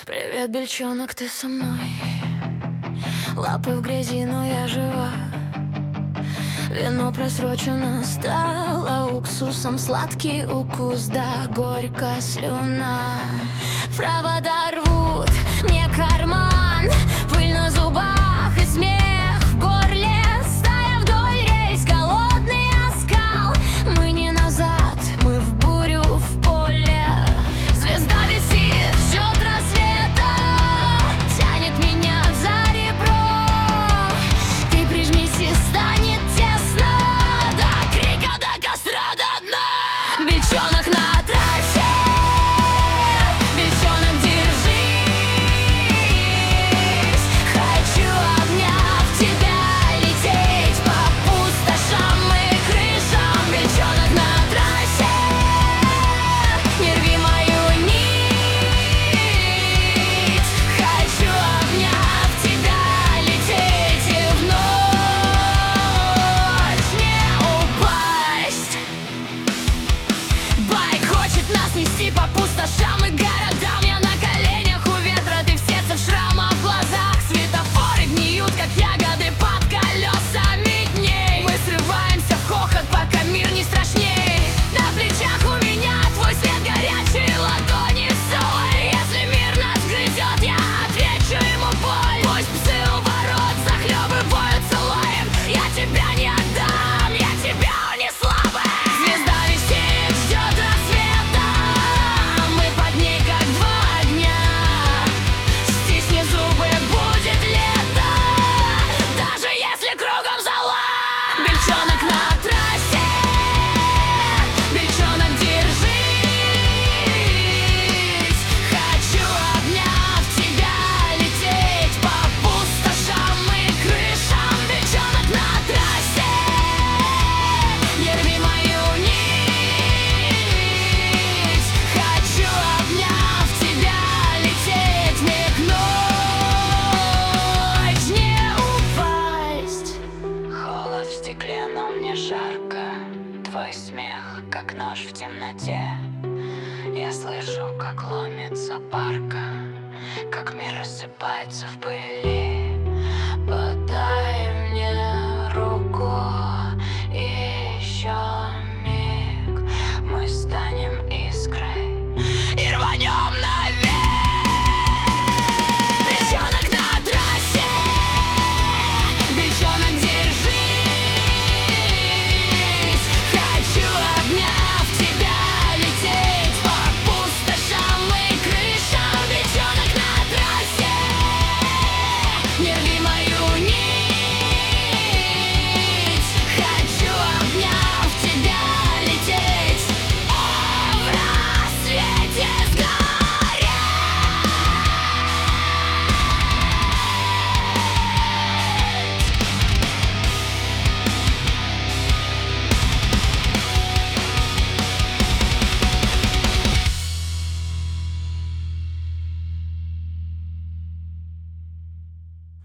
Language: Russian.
Привет, бельчонок, ты со мной. Лапы в грязи, но я жива. Вино просрочено стало уксусом, сладкий укус, да горькая слюна. Провода рвут мне карман, пыль на зубах и смех в горле. Стая вдоль рейс, голодный оскал. Мы не назад, мы в бурю в поле. Звезда висит, ждет рассвета, тянет меня за ребро. Ты прижмись и станет тесно, до крика, до костра, до дна. Бельчонок на трассе, бельчонок, держись. Хочу, обняв тебя, лететь по пустошам и крышам. Бельчонок на трассе, не рви мою нить. Хочу, обняв тебя, лететь и в ночь не упасть. Байк хочет нас нести по пустошам и городам. Я на коленях у ветра, ты в сердце, в шрамах, в глазах. Светофоры гниют, как ягоды под колесами дней. Мы срываемся в хохот, пока мир не страшней. На плечах у меня твой свет, горячие ладони солой. Если мир нас грызет, я отвечу ему боль. Пусть псы у ворот захлебываются лаем. Я тебя не отдам, я тебя не слабая. Звезда висит, ждет рассвета, мы под ней как два огня. Стисни зубы, будет лето, даже если кругом зола. Бельчонок на трассе, бельчонок, держись. Хочу, обняв тебя, лететь по пустошам и крышам. Бельчонок на трассе, не рви мою нить. Хочу, обняв тебя, лететь, миг ночь не упасть. Холод в стекле, но мне жарко. Твой смех, как нож в темноте. Я слышу, как ломится парка, как мир рассыпается в пыли. Подай